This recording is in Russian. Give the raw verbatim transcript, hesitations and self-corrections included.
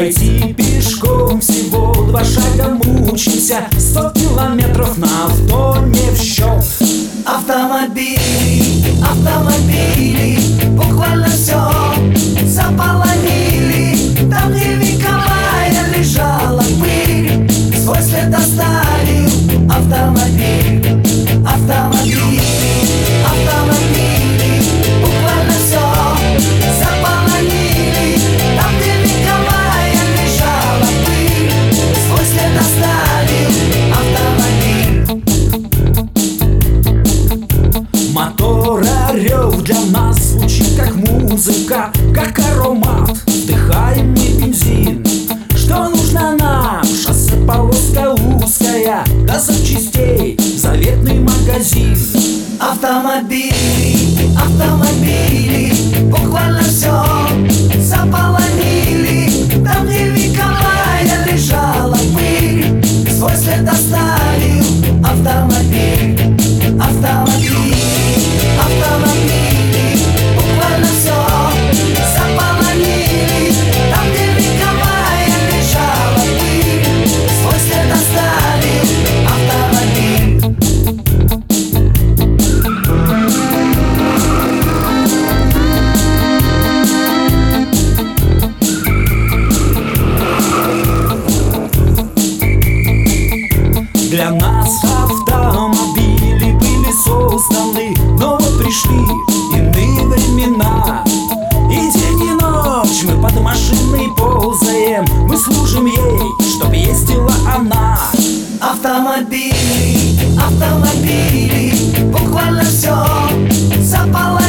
Пройти пешком всего два шага мучимся, сто километров на авто не в счет. Автомобили, автомобили, буквально все заполонили. Там где вековая лежала пыль, свой след оставил автомобиль. Автомобили, автомобили, буквально все заполонили. Там где вековая лежала пыль, свой след оставил автомобиль. Мотор орёт для нас звучит как музыка, как аромат. Вдыхаем не бензин. Что нужно нам? Шоссе, полоска узкая, до запчастей заветный магазин. Автомобили, автомобили, буквально все заполонили. Там где вековая лежала пыль, свой след оставил автомобиль. Автомобили, автомобили, буквально все заполонили. Там где вековая лежала пыль, свой след оставил автомобиль. Для нас автомобили были созданы, но вот пришли иные времена. И день и ночь мы под машиной ползаем, мы служим ей, чтоб ездила она. Автомобили, автомобили, буквально все заполонили.